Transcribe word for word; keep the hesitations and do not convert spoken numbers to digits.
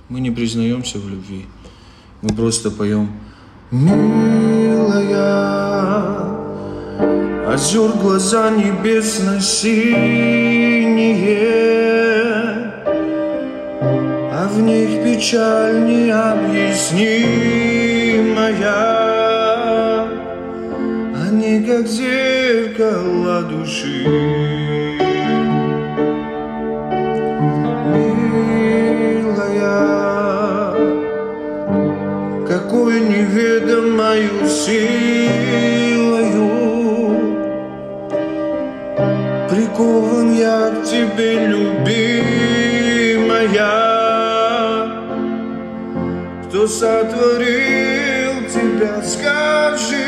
Мы не признаемся в любви. Мы просто поем: милая, озер глаза небесно-синие, а в них печаль необъяснимая. Они как зеркало души. Какой неведомою силою прикован я к тебе, любимая. Кто сотворил тебя, скажи?